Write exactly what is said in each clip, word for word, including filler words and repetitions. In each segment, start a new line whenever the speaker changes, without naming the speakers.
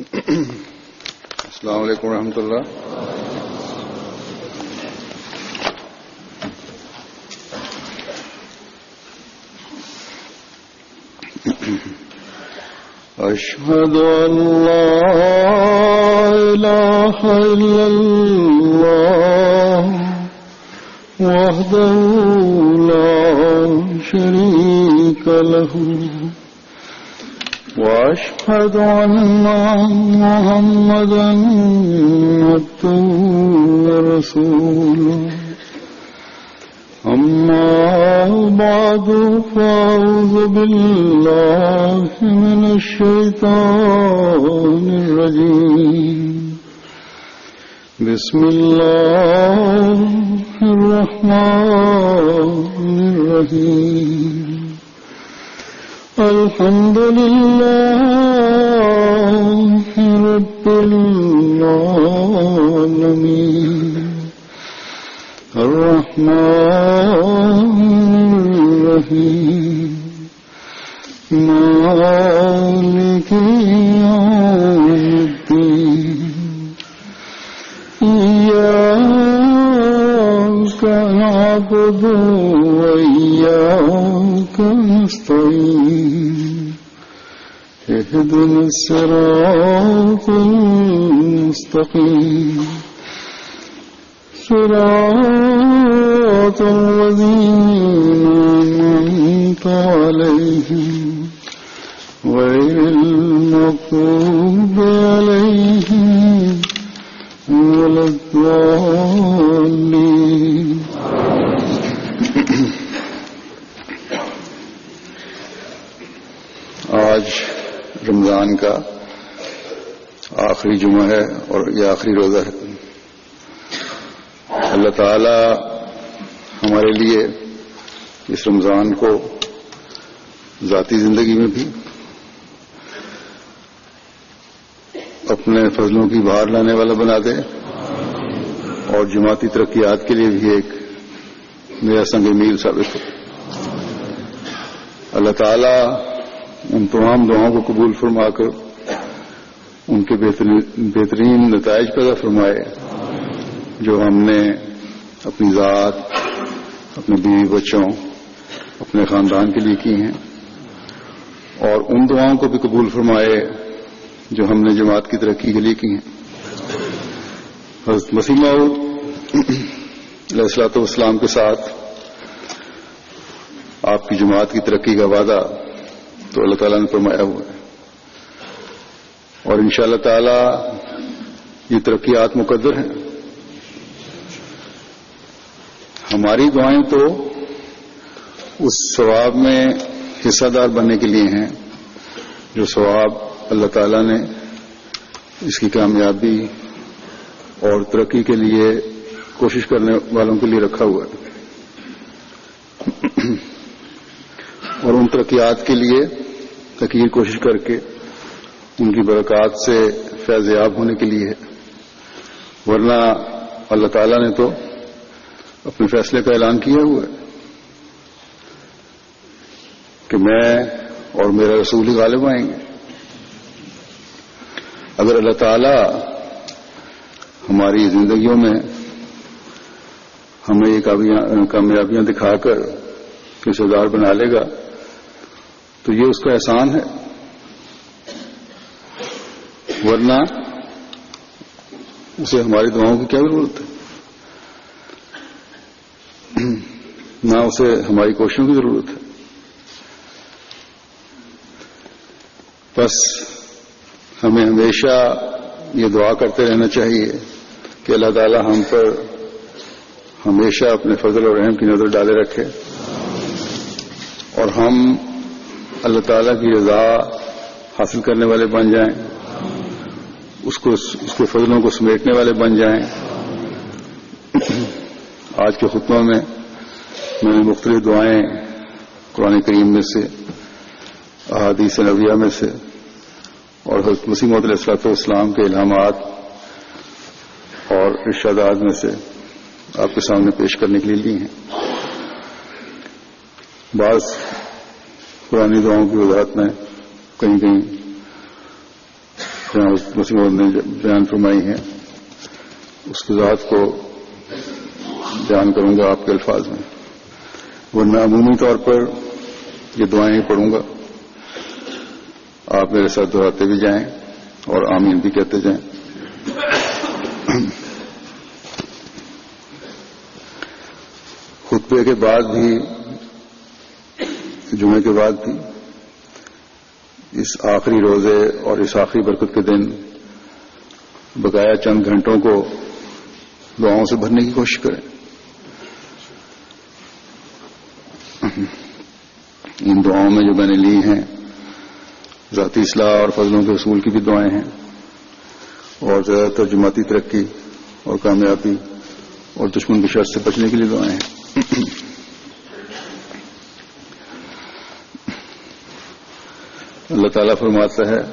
السلام علیکم ورحمۃ اللہ. اشہد ان لا الہ الا اللہ وحدہ لا شریک لہ واشهد ان محمدا عبده ورسوله. اما بعد فاعوذ بالله من الشيطان الرجيم. بسم الله الرحمن الرحيم. الحمد لله رب العالمين الرحمن الرحيم مالك يوم الدين. إياك نعبد وإياك نستعين. اهدنا الصراط المستقيم صراط الذين أنعمت عليهم غير المغضوب عليهم ولا الضالين. آج رمضان کا آخری جمعہ ہے اور یہ آخری روزہ ہے. اللہ تعالی ہمارے لیے اس رمضان کو ذاتی زندگی میں بھی اپنے فضلوں کی بہار لانے والا بنا دے اور جماعتی ترقیات کے لیے بھی ایک نیا سنگ میل ثابت ہو. اللہ تعالی ان تمام دعاؤں کو قبول فرما کر ان کے بہترین نتائج پیدا فرمائے جو ہم نے اپنی ذات، اپنے بیوی بچوں، اپنے خاندان کے لیے کی ہیں، اور ان دعاؤں کو بھی قبول فرمائے جو ہم نے جماعت کی ترقی کے لیے کی ہیں. حضرت مسیح موعود علیہ الصلوۃ والسلام کے ساتھ آپ کی جماعت کی ترقی کا وعدہ تو اللہ تعالیٰ نے فرمایا ہوا ہے، اور انشاءاللہ تعالی یہ ترقیات مقدر ہیں. ہماری دعائیں تو اس ثواب میں حصہ دار بننے کے لیے ہیں جو ثواب اللہ تعالیٰ نے اس کی کامیابی اور ترقی کے لیے کوشش کرنے والوں کے لیے رکھا ہوا ہے، اور ان ترقیات کے لیے تقیر کوشش کر کے ان کی برکات سے فیض یاب ہونے کے لیے ہے. ورنہ اللہ تعالیٰ نے تو اپنے فیصلے کا اعلان کیا ہوا ہے کہ میں اور میرا رسول ہی غالب آئیں گے. اگر اللہ تعالیٰ ہماری زندگیوں میں ہمیں یہ کامیابیاں دکھا کر حصہ دار بنا لے گا تو یہ اس کا احسان ہے، ورنہ اسے ہماری دعاؤں کی کیا ضرورت ہے، نہ اسے ہماری کوششوں کی ضرورت ہے. بس ہمیں ہمیشہ یہ دعا کرتے رہنا چاہیے کہ اللہ تعالی ہم پر ہمیشہ اپنے فضل اور رحم کی نظر ڈالے رکھے اور ہم اللہ تعالیٰ کی رضا حاصل کرنے والے بن جائیں، اس کو اس کے فضلوں کو سمیٹنے والے بن جائیں. آج کے خطبہ میں میں نے مختلف دعائیں قرآن کریم میں سے، احادیث نبویہ میں سے اور حضرت مسیح موعود علیہ الصلوۃ والسلام کے الہامات اور ارشادات میں سے آپ کے سامنے پیش کرنے کے لیے لی ہیں. بعض پرانی دعاؤں کی وضاحت میں کہیں کہیں جہاں مسلم نے بیان فرمائی ہیں اس کی ذات کو بیان کروں گا آپ کے الفاظ میں، ورنہ عمومی طور پر یہ دعائیں ہی پڑھوں گا. آپ میرے ساتھ دہراتے بھی جائیں اور آمین بھی کہتے جائیں. خطبے کے بعد بھی، جمعے کے بعد بھی، اس آخری روزے اور اس آخری برکت کے دن بقایا چند گھنٹوں کو دعاؤں سے بھرنے کی کوشش کریں. ان دعاؤں میں جو میں نے لی ہیں ذاتی اصلاح اور فضلوں کے حصول کی بھی دعائیں ہیں، اور زیادہ تر جماعتی ترقی اور کامیابی اور دشمن کی شر سے بچنے کے لیے دعائیں ہیں. اللہ تعالیٰ فرماتا ہے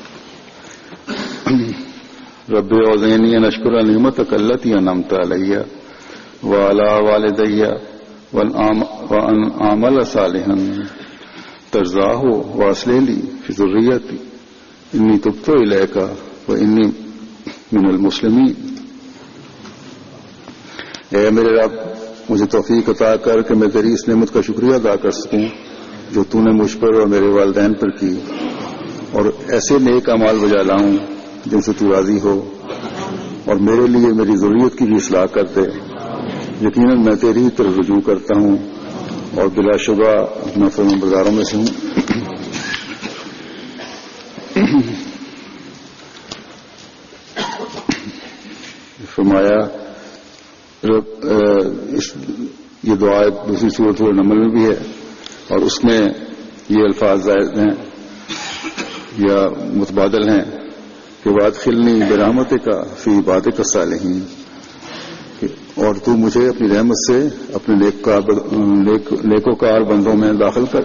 رب اوزعنی ان اشکر نعمتک التی انعمت علی وعلی والدی وان اعمل صالحا ترضاہ واصلح لی فی ذریتی انی تبت الیک وانی من المسلمین. اے میرے رب، مجھے توفیق عطا کر کہ میں تیری اس نعمت کا شکریہ ادا کر سکوں جو تو نے مجھ پر اور میرے والدین پر کی، اور ایسے نیک اعمال بجا لاؤں جن سے تو راضی ہو، اور میرے لیے میری ضروریت کی بھی اصلاح کر دے. یقیناً میں تیری ہی طرف رجوع کرتا ہوں اور بلا شبہ میں فرمانبرداروں میں سے ہوں. فرمایا اس یہ دعا دوسری صورت نمل میں بھی ہے، اور اس میں یہ الفاظ زائد ہیں یا متبادل ہیں کہ وادخلنی برحمتک فی عبادک الصالحین، اور تو مجھے اپنی رحمت سے اپنے نیکوکار بندوں میں داخل کر.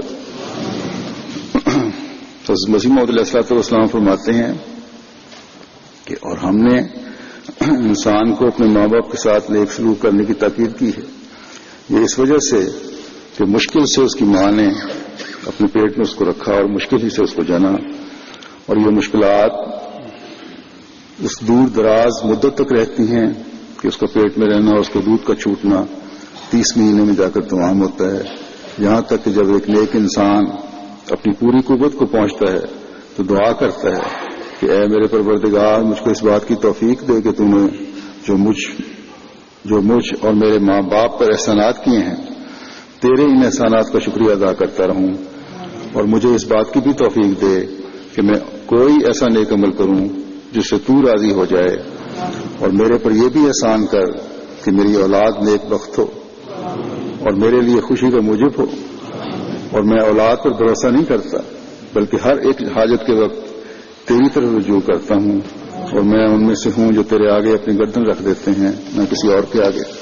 تو مسیح موعود علیہ الصلوۃ والسلام فرماتے ہیں کہ اور ہم نے انسان کو اپنے ماں باپ کے ساتھ نیک سلوک کرنے کی تاکید کی ہے، یہ اس وجہ سے کہ مشکل سے اس کی ماں نے اپنے پیٹ میں اس کو رکھا اور مشکل ہی سے اس کو جانا، اور یہ مشکلات اس دور دراز مدت تک رہتی ہیں کہ اس کا پیٹ میں رہنا اور اس کے دودھ کا چھوٹنا تیس مہینے میں جا کر تمام ہوتا ہے، یہاں تک کہ جب ایک نیک انسان اپنی پوری قوت کو پہنچتا ہے تو دعا کرتا ہے کہ اے میرے پروردگار، مجھ کو اس بات کی توفیق دے کہ تو نے جو مجھ جو مجھ اور میرے ماں باپ پر احسانات کیے ہیں تیرے ان احسانات کا شکریہ ادا کرتا رہوں، اور مجھے اس بات کی بھی توفیق دے کہ میں کوئی ایسا نیک عمل کروں جس سے تو راضی ہو جائے، اور میرے پر یہ بھی احسان کر کہ میری اولاد نیک بخت ہو اور میرے لیے خوشی کا موجب ہو، اور میں اولاد پر بھروسہ نہیں کرتا بلکہ ہر ایک حاجت کے وقت تیری طرف رجوع کرتا ہوں، اور میں ان میں سے ہوں جو تیرے آگے اپنی گردن رکھ دیتے ہیں نہ کسی اور کے آگے.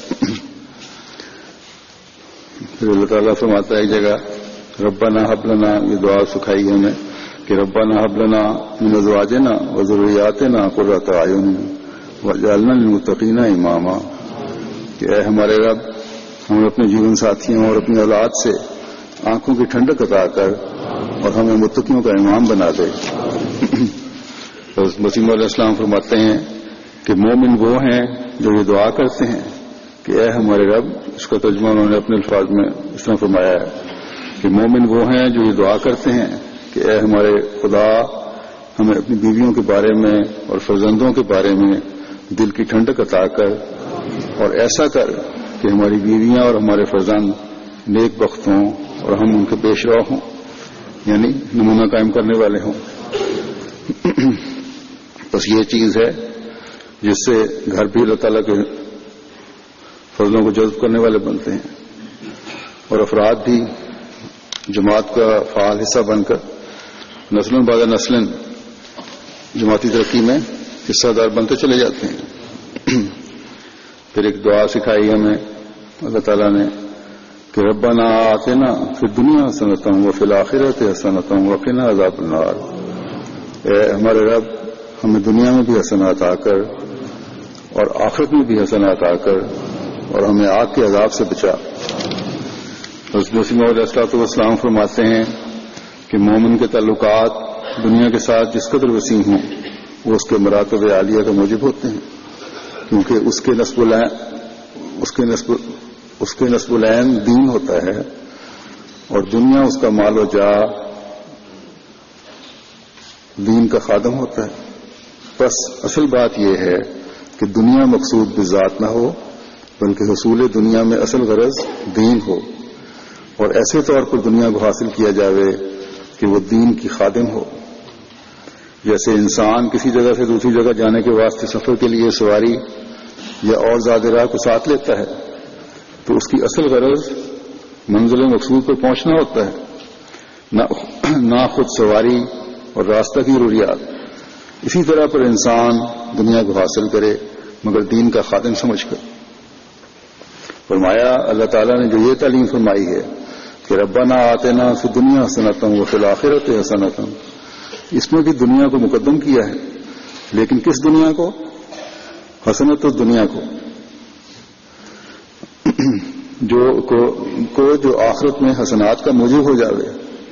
پھر اللہ تعالیٰ فرماتا ہے ایک جگہ ربنا ہب لنا، یہ دعا سکھائی ہمیں کہ ربنا ہب لنا من ازواجنا وذریاتنا قرۃ اعین واجعلنا للمتقین اماما، کہ اے ہمارے رب، ہمیں اپنے جیون ساتھیوں اور اپنی اولاد سے آنکھوں کی ٹھنڈک عطا کر اور ہمیں متقیوں کا امام بنا دے. مسیح علیہ السلام فرماتے ہیں کہ مومن وہ ہیں جو یہ دعا کرتے ہیں کہ اے ہمارے رب. اس کا ترجمہ انہوں نے اپنے الفاظ میں اس طرح فرمایا ہے کہ مومن وہ ہیں جو یہ دعا کرتے ہیں کہ اے ہمارے خدا، ہمیں اپنی بیویوں کے بارے میں اور فرزندوں کے بارے میں دل کی ٹھنڈک عطا کر، اور ایسا کر کہ ہماری بیویاں اور ہمارے فرزند نیک بخت ہوں اور ہم ان کے پیش رو ہوں، یعنی نمونہ قائم کرنے والے ہوں. بس یہ چیز ہے جس سے گھر بھی اللہ تعالیٰ کے فضلوں کو جذب کرنے والے بنتے ہیں، اور افراد بھی جماعت کا فعال حصہ بن کر نسلوں بعد نسلیں جماعتی ترقی میں حصہ دار بنتے چلے جاتے ہیں. پھر ایک دعا سکھائی ہمیں اللہ تعالیٰ نے کہ ربنا آتنا فی الدنیا حسنۃ وفی الآخرۃ حسنۃ وقنا عذاب النار، اے ہمارے رب، ہمیں دنیا میں بھی حسنات آ کر اور آخرت میں بھی حسنات آ کر اور ہمیں آگ کے عذاب سے بچا. حضرت مسیح موعود علیہ الصلوۃ والسلام فرماتے ہیں کہ مومن کے تعلقات دنیا کے ساتھ جس قدر وسیع ہوں وہ اس کے مراتب عالیہ کا موجب ہوتے ہیں، کیونکہ اس کے نسب العین اس کے نسب اس کے نسب العین دین ہوتا ہے، اور دنیا اس کا مال و جا دین کا خادم ہوتا ہے۔ بس اصل بات یہ ہے کہ دنیا مقصود بذات نہ ہو، بلکہ حصول دنیا میں اصل غرض دین ہو، اور ایسے طور پر دنیا کو حاصل کیا جاوے کہ وہ دین کی خادم ہو۔ جیسے انسان کسی جگہ سے دوسری جگہ جانے کے واسطے سفر کے لیے سواری یا اور زیادہ راہ کو ساتھ لیتا ہے، تو اس کی اصل غرض منزل مقصود پر پہنچنا ہوتا ہے، نہ خود سواری اور راستہ کی ضروریات۔ اسی طرح پر انسان دنیا کو حاصل کرے مگر دین کا خادم سمجھ کر۔ فرمایا اللہ تعالیٰ نے جو یہ تعلیم فرمائی ہے کہ ربنا آتنا فی الدنیا حسنۃ وفی الآخرۃ حسنۃ، اس میں بھی دنیا کو مقدم کیا ہے، لیکن کس دنیا کو؟ حسنۃ الدنیا کو، جو کو, کو جو آخرت میں حسنات کا موجب ہو جاوے،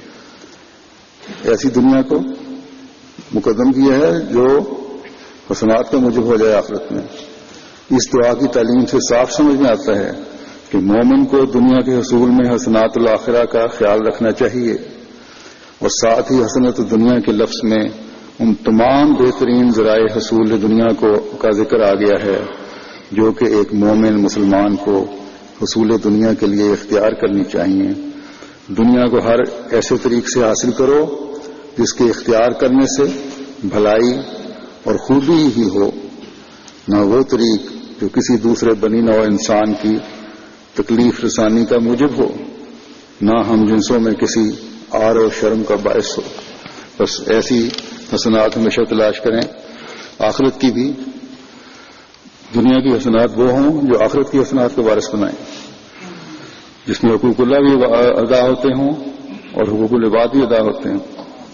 ایسی دنیا کو مقدم کیا ہے جو حسنات کا موجب ہو جائے آخرت میں۔ اس دعا کی تعلیم سے صاف سمجھ میں آتا ہے کہ مومن کو دنیا کے حصول میں حسنات الآخرہ کا خیال رکھنا چاہیے، اور ساتھ ہی حسنت دنیا کے لفظ میں ان تمام بہترین ذرائع حصول دنیا کو کا ذکر آ گیا ہے جو کہ ایک مومن مسلمان کو حصول دنیا کے لیے اختیار کرنی چاہیے۔ دنیا کو ہر ایسے طریق سے حاصل کرو جس کے اختیار کرنے سے بھلائی اور خوبی ہی ہو، نہ وہ طریق جو کسی دوسرے بنی نوع انسان کی تکلیف رسانی کا موجب ہو، نہ ہم جنسوں میں کسی آر و شرم کا باعث ہو۔ بس ایسی حسنات ہمیشہ تلاش کریں، آخرت کی بھی۔ دنیا کی حسنات وہ ہوں جو آخرت کی حسنات کا وارث بنائیں، جس میں حقوق اللہ بھی ادا ہوتے ہوں اور حقوق العباد بھی ادا ہوتے ہیں۔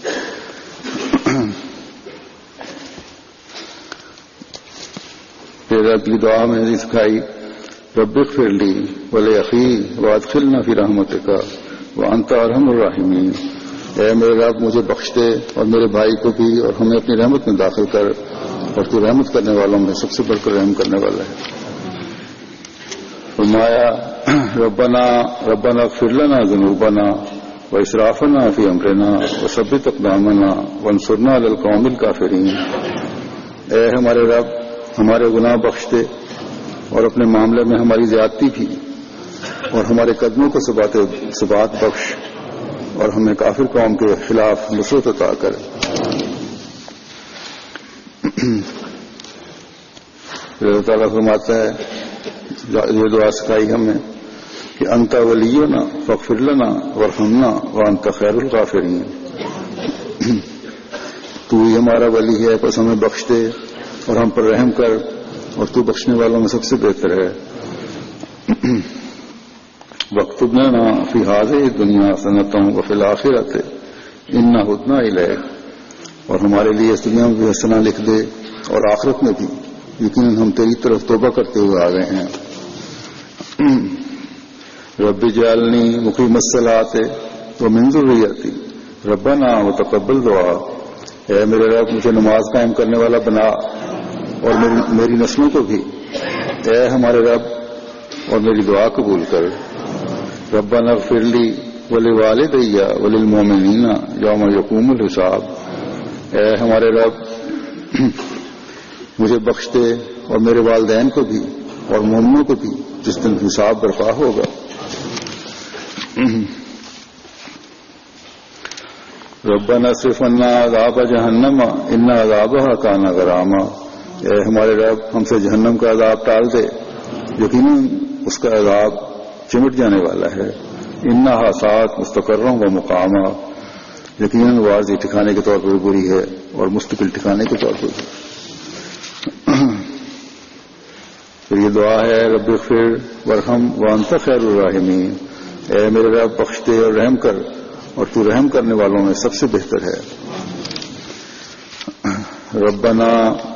پھر اگلی دعا میں نے سکھائی رب اغفر لی ولاخی وادخلنا فی رحمتک وانت ارحم الراحمین، اے میرے رب مجھے بخش دے اور میرے بھائی کو بھی اور ہمیں اپنی رحمت میں داخل کر، اور تو رحمت کرنے والوں میں سب سے بڑھ کر رحم کرنے والا ہے۔ فرمایا ربنا ربنا اغفر لنا ذنوبنا واسرافنا فی امرنا وثبت اقدامنا وانصرنا علی القوم الکافرین، اے ہمارے رب ہمارے گناہ بخش دے اور اپنے معاملے میں ہماری زیادتی بھی، اور ہمارے قدموں کو ثبات ثبات بخش، اور ہمیں کافر قوم کے خلاف نصرت عطا کر۔ اللہ تعالیٰ فرماتا ہے، یہ دعا سکھائی ہمیں کہ انت ولینا فاغفر لنا وارحمنا وانت خیر الغافرین، تو ہی ہمارا ولی ہے، بس ہمیں بخش دے اور ہم پر رحم کر، اور تو بخشنے والوں میں سب سے بہتر ہے۔ واکتب لنا فی ہذہ الدنیا حسنۃ وفی الآخرۃ انا ہدنا الیک، اور ہمارے لیے اس دنیا میں بھی حسنہ لکھ دے اور آخرت میں بھی، یقیناً ہم تیری طرف توبہ کرتے ہوئے آ گئے ہیں۔ رب اجعلنی مقیم الصلاۃ ومن ذریتی ربنا وتقبل دعا، اے میرے رب مجھے نماز قائم کرنے والا بنا اور میری, میری نسلوں کو بھی، اے ہمارے رب اور میری دعا قبول کر۔ ربنا اغفر لی ولوالدی وللمؤمنین یوم یقوم الحساب، اے ہمارے رب مجھے بخش دے اور میرے والدین کو بھی اور مومنوں کو بھی جس دن حساب برپا ہوگا۔ ربنا اصرف عنا عذاب جہنم ان عذابها کان غراما، اے ہمارے رب ہم سے جہنم کا عذاب ٹال دے، یقیناً اس کا عذاب چمٹ جانے والا ہے۔ انہا ساعت مستقرا و مقاما، یقیناً وہ عارضی ٹھکانے کے طور پر بری ہے اور مستقل ٹھکانے کے طور پر بھی۔ پھر یہ دعا ہے رب اغفر وارحم وانت خیر الراحمین، اے میرے رب بخش دے اور رحم کر اور تو رحم کرنے والوں میں سب سے بہتر ہے۔ ربنا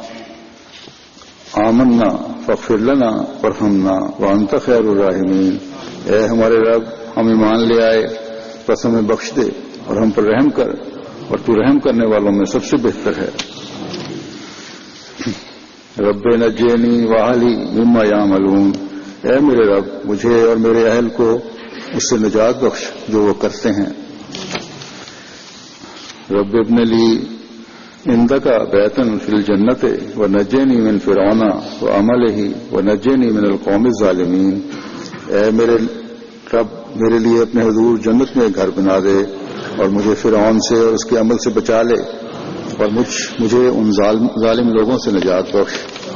آمنا فاغفر لنا وارحمنا وانت خیر الراحمین، اے ہمارے رب ہم ایمان لے آئے بس ہمیں بخش دے اور ہم پر رحم کر اور تو رحم کرنے والوں میں سب سے بہتر ہے۔ رب نجینی واہلی مما یعملون، اے میرے رب مجھے اور میرے اہل کو اس سے نجات بخش جو وہ کرتے ہیں. رب ابن لی عندک بیتا فی الجنت ونجینی من فرعون وعملہ ونجینی من القوم الظالمین، اے میرے رب میرے لیے اپنے حضور جنت میں گھر بنا دے اور مجھے فرعون سے اور اس کے عمل سے بچا لے اور مجھ مجھے ان ظالم, ظالم لوگوں سے نجات بخش.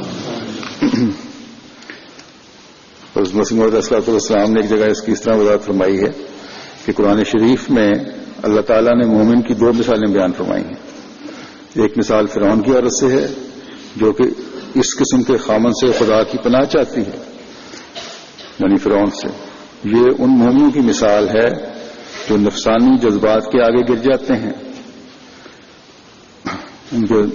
مسیح موعود علیہ السلام نے ایک جگہ اس کی اس طرح وضاحت فرمائی ہے کہ قرآن شریف میں اللہ تعالیٰ نے مومن کی دو مثالیں بیان فرمائی ہیں. ایک مثال فرعون کی عورت سے ہے جو کہ اس قسم کے خامن سے خدا کی پناہ چاہتی ہے، یعنی فرعون سے. یہ ان مومنوں کی مثال ہے جو نفسانی جذبات کے آگے گر جاتے ہیں، ان کے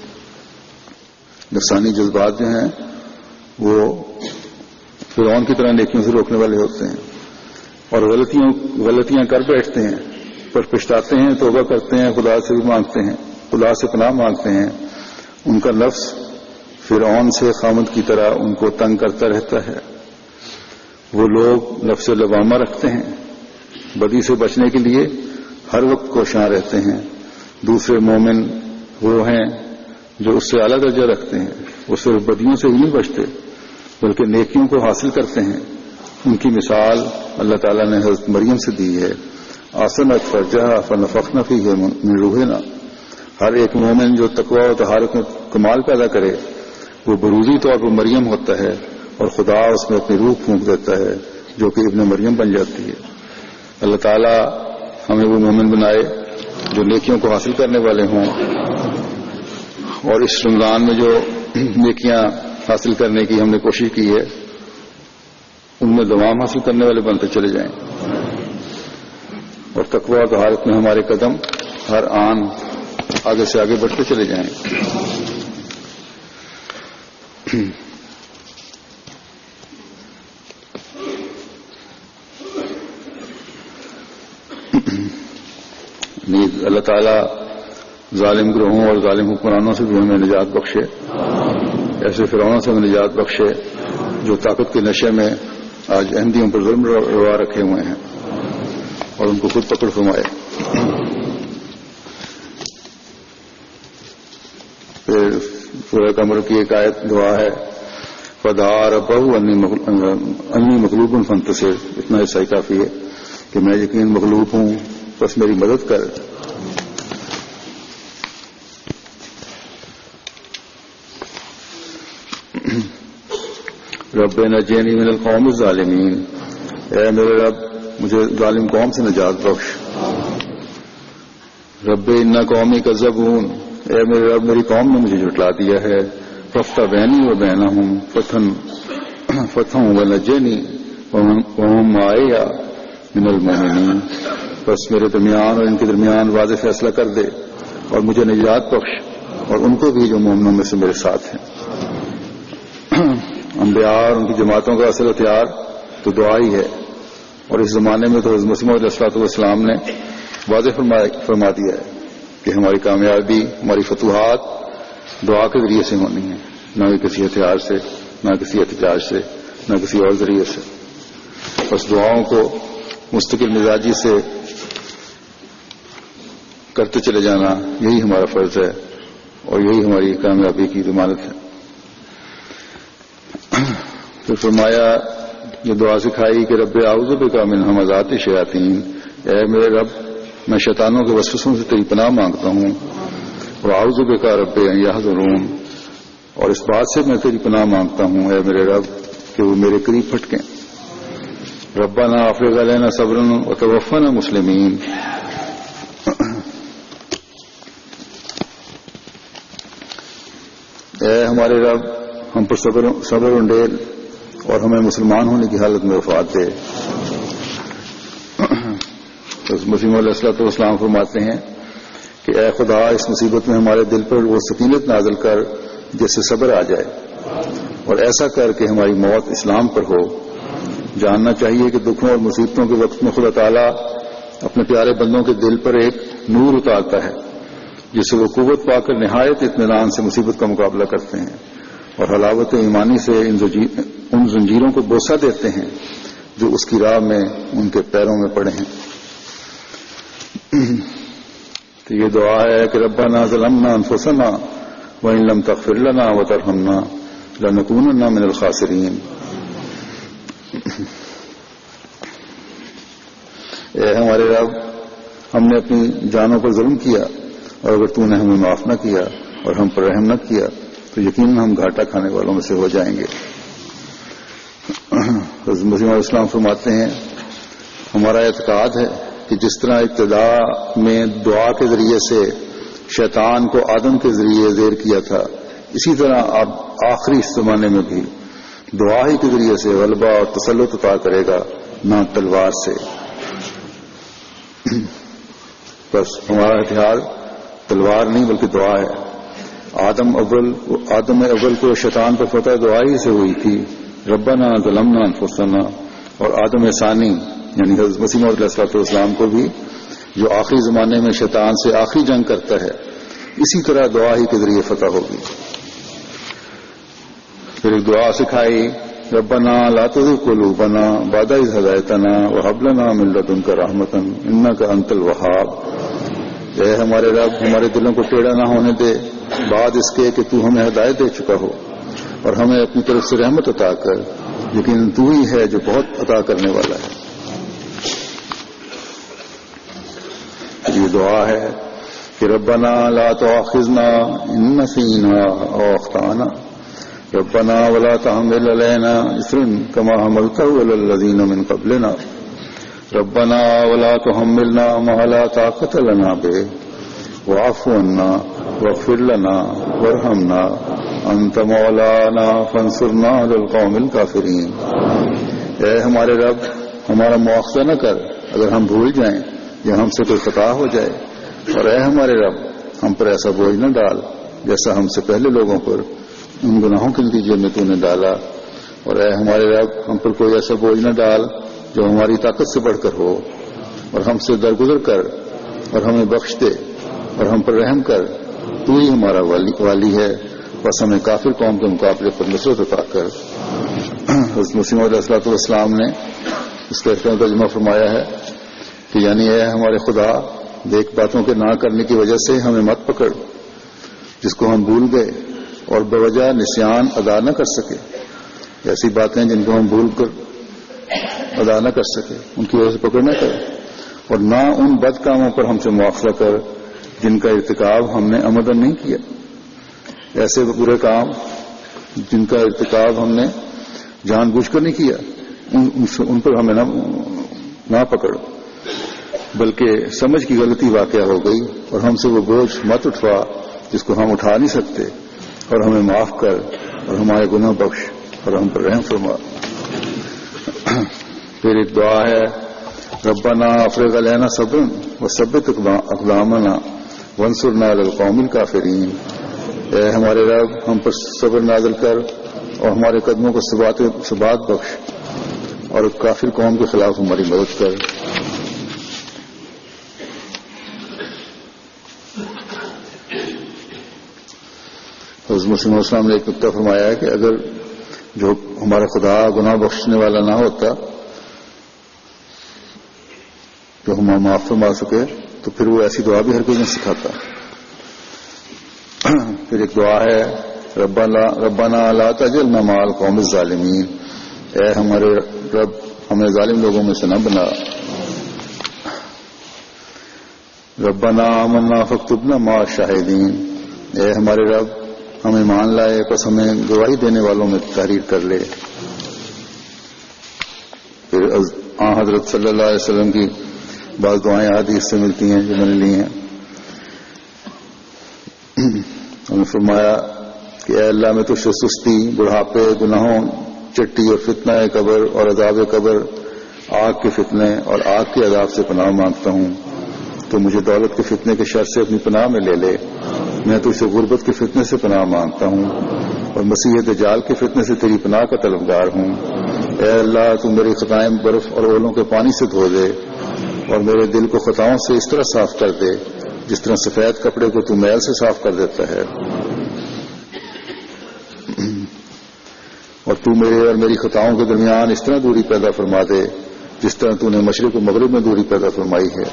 نفسانی جذبات جو ہیں وہ فرعون کی طرح نیکیوں سے روکنے والے ہوتے ہیں اور غلطیوں غلطیاں کر بیٹھتے ہیں، پر پچھتاتے ہیں، توبہ کرتے ہیں، خدا سے بھی مانگتے ہیں، خدا سے پناہ مانگتے ہیں. ان کا نفس فرعون سے خامد کی طرح ان کو تنگ کرتا رہتا ہے. وہ لوگ نفس لوامہ رکھتے ہیں، بدی سے بچنے کے لیے ہر وقت کوشاں رہتے ہیں. دوسرے مومن وہ ہیں جو اس سے اعلیٰ درجہ رکھتے ہیں، وہ صرف بدیوں سے ہی نہیں بچتے بلکہ نیکیوں کو حاصل کرتے ہیں. ان کی مثال اللہ تعالیٰ نے حضرت مریم سے دی ہے. آسنت فرجہا فنفخنا فیہ من روحنا، ہر ایک مومن جو تقوی و طہارت میں کمال پیدا کرے وہ بروزی طور پر مریم ہوتا ہے اور خدا اس میں اپنی روح پھونک دیتا ہے جو کہ ابن مریم بن جاتی ہے. اللہ تعالیٰ ہمیں وہ مومن بنائے جو نیکیوں کو حاصل کرنے والے ہوں اور اس رمضان میں جو نیکیاں حاصل کرنے کی ہم نے کوشش کی ہے ان میں دوام حاصل کرنے والے بنتے چلے جائیں اور تقوی و طہارت میں ہمارے قدم ہر آن آگے سے آگے بڑھتے چلے جائیں. اللہ تعالیٰ ظالم گروہوں اور ظالم حکمرانوں سے بھی ہمیں نجات بخشے، ایسے فرعونوں سے ہمیں نجات بخشے جو طاقت کے نشے میں آج احمدیوں پر ظلم روا رکھے ہوئے ہیں اور ان کو خود پکڑ فرمائے. پھر سورہ قمر کی ایک آیت دعا ہے فدعا ربہ انی مغلوب فانتصر، اتنا حصہ ہی کافی ہے کہ میں یقین مغلوب ہوں بس میری مدد کر. رب نجینی من القوم الظالمین، اے میرے رب مجھے ظالم قوم سے نجات بخش. رب ان قومی کذبون، اے میرے رب میری قوم نے مجھے جھٹلا دیا ہے. ففتح بینی و بینہم فتن فتح ونجینی وہم معایا من المؤمنین، بس میرے درمیان اور ان کے درمیان واضح فیصلہ کر دے اور مجھے نجات بخش اور ان کو بھی جو مومنوں میں سے میرے ساتھ ہیں. انبیاء اور ان کی جماعتوں کا اصل ہتھیار تو دعا ہی ہے اور اس زمانے میں تو حضرت مسیح موعود علیہ السلام نے واضح فرما دیا ہے کہ ہماری کامیابی ہماری فتوحات دعا کے ذریعے سے ہونی ہے، نہ کسی ہتھیار سے، نہ کسی احتجاج سے، نہ کسی اور ذریعے سے. بس دعاؤں کو مستقل مزاجی سے کرتے چلے جانا یہی ہمارا فرض ہے اور یہی ہماری کامیابی کی ضمانت ہے. پھر فرمایا یہ دعا سکھائی کہ رب اعوذ بک من ہمزات الشیاطین، اے میرے رب میں شیطانوں کے وسوسوں سے تیری پناہ مانگتا ہوں. اور اعوذ بک رب ان یحضرون، اور اس بات سے میں تیری پناہ مانگتا ہوں اے میرے رب کہ وہ میرے قریب پھٹکیں. ربنا افرغ علینا صبرا وتوفنا مسلمین، اے ہمارے رب ہم پر صبر صبر انڈیل اور ہمیں مسلمان ہونے کی حالت میں وفات دے. مسیح موعود علیہ السلام فرماتے ہیں کہ اے خدا اس مصیبت میں ہمارے دل پر وہ سکینت نازل کر جس سے صبر آ جائے اور ایسا کر کہ ہماری موت اسلام پر ہو. جاننا چاہیے کہ دکھوں اور مصیبتوں کے وقت میں خدا تعالیٰ اپنے پیارے بندوں کے دل پر ایک نور اتارتا ہے جس سے وہ قوت پا کر نہایت اطمینان سے مصیبت کا مقابلہ کرتے ہیں. اور حلاوت ایمانی سے ان زنجیروں کو بوسہ دیتے ہیں جو اس کی راہ میں ان کے پیروں میں پڑے ہیں. تو یہ دعا ہے کہ ربنا ظلمنا انفسنا وان لم تغفر لنا وترحمنا لنکونن من الخاسرین. اے ہمارے رب، ہم نے اپنی جانوں پر ظلم کیا، اور اگر تو نے ہمیں معاف نہ کیا اور ہم پر رحم نہ کیا تو یقیناً ہم گھاٹا کھانے والوں میں سے ہو جائیں گے. حضرت مسیح علیہ السلام فرماتے ہیں ہمارا اعتقاد ہے کہ جس طرح ابتدا میں دعا کے ذریعے سے شیطان کو آدم کے ذریعے زیر کیا تھا، اسی طرح اب آخری زمانے میں بھی دعا ہی کے ذریعے سے غلبہ اور تسلط عطا کرے گا، نہ تلوار سے. بس ہمارا ہتھیار تلوار نہیں بلکہ دعا ہے. آدم اول آدم اول کو شیطان پر فتح دعا ہی سے ہوئی تھی، ربنا ظلمنا انفسنا. اور آدم ثانی یعنی حضرت مسیح موعود علیہ السلام کو بھی جو آخری زمانے میں شیطان سے آخری جنگ کرتا ہے، اسی طرح دعا ہی کے ذریعے فتح ہوگی. پھر ایک دعا سکھائی، ربنا لا تزغ قلوبنا بعد إذ هديتنا وهب لنا من لدنك رحمة إنك أنت الوهاب. اے ہمارے رب، ہمارے دلوں کو ٹیڑھا نہ ہونے دے بعد اس کے کہ تو ہمیں ہدایت دے چکا ہو، اور ہمیں اپنی طرف سے رحمت عطا کر، لیکن تو ہی ہے جو بہت عطا کرنے والا ہے. یہ دعا ہے کہ ربنا لا تؤاخذنا إن نسينا أو أخطأنا ربنا ولا تحمل علينا إصرا كما حملته على الذين من قبلنا ربنا ولا تحملنا ما لا طاقة لنا به واعف عنا واغفر لنا وارحمنا أنت مولانا فانصرنا على القوم الكافرين. اے ہمارے رب، ہمارا مواخذہ نہ کر اگر ہم بھول جائیں یا ہم سے کوئی خطا ہو جائے، اور اے ہمارے رب، ہم پر ایسا بوجھ نہ ڈال جیسا ہم سے پہلے لوگوں پر ان گناہوں کے نتیجے میں تو نے ڈالا، اور اے ہمارے رب، ہم پر کوئی ایسا بوجھ نہ ڈال جو ہماری طاقت سے بڑھ کر ہو، اور ہم سے درگزر کر اور ہمیں بخش دے اور ہم پر رحم کر. تو ہی ہمارا والی والی ہے، بس ہمیں کافر قوم کے مقابلے پر نصرت عطا کر. حضرت مسیح علیہ السلام نے اس کا ترجمہ فرمایا ہے کہ یعنی اے ہمارے خدا، دیکھ باتوں کے نہ کرنے کی وجہ سے ہمیں مت پکڑ جس کو ہم بھول گئے اور بوجہ نسیان ادا نہ کر سکے. ایسی باتیں جن کو ہم بھول کر ادا نہ کر سکے ان کی وجہ سے پکڑ نہ کرے، اور نہ ان بد کاموں پر ہم سے مواخذہ کر جن کا ارتکاب ہم نے عمدن نہیں کیا. ایسے برے کام جن کا ارتکاب ہم نے جان بوجھ کر نہیں کیا، ان, ان پر ہمیں نہ, نہ پکڑ، بلکہ سمجھ کی غلطی واقع ہو گئی اور ہم سے وہ بوجھ مت اٹھوا جس کو ہم اٹھا نہیں سکتے، اور ہمیں معاف کر اور ہمارے گناہ بخش اور ہم پر رحم فرما. پھر ایک دعا ہے، ربنا افرغ علینا صبرا وثبت اقدامنا وانصرنا علی القوم الکافرین. اے ہمارے رب، ہم پر صبر نازل کر اور ہمارے قدموں کو ثبات ثبات بخش، اور کافر قوم کے خلاف ہماری مدد کر. حضرت مسیح علیہ السلام نے ایک نقطہ فرمایا ہے کہ اگر جو ہمارا خدا گناہ بخشنے والا نہ ہوتا جو ہمیں معاف فرما سکے تو پھر وہ ایسی دعا بھی ہر کوئی نہیں سکھاتا. پھر ایک دعا ہے، ربنا ربنا لا تجعلنا مع القوم الظالمین. اے ہمارے رب، ہمیں ظالم لوگوں میں سے نہ بنا. ربنا آمنا فاکتبنا مع الشاہدین. اے ہمارے رب، ہمیں مان لائے پس ہمیں گواہی دینے والوں میں تحریر کر لے. پھر آن حضرت صلی اللہ علیہ وسلم کی بعض دعائیں حدیث سے ملتی ہیں جو میں نے لی ہیں. انہوں نے فرمایا کہ اے اللہ، میں تجھ سے سستی، بڑھاپے، گناہوں، چٹی اور فتنہ قبر اور عذاب قبر، آگ کے فتنے اور آگ کے عذاب سے پناہ مانگتا ہوں. تو مجھے دولت کے فتنے کے شر سے اپنی پناہ میں لے لے. میں تجھ سے غربت کے فتنے سے پناہ مانگتا ہوں اور مسیح دجال کے فتنے سے تیری پناہ کا طلبگار ہوں. اے اللہ، تو میری خطائیں برف اور اولوں کے پانی سے دھو دے اور میرے دل کو خطاؤں سے اس طرح صاف کر دے جس طرح سفید کپڑے کو تو میل سے صاف کر دیتا ہے. تو میرے اور میری خطاؤں کے درمیان اس طرح دوری پیدا فرما دے جس طرح تو نے مشرق و مغرب میں دوری پیدا فرمائی ہے.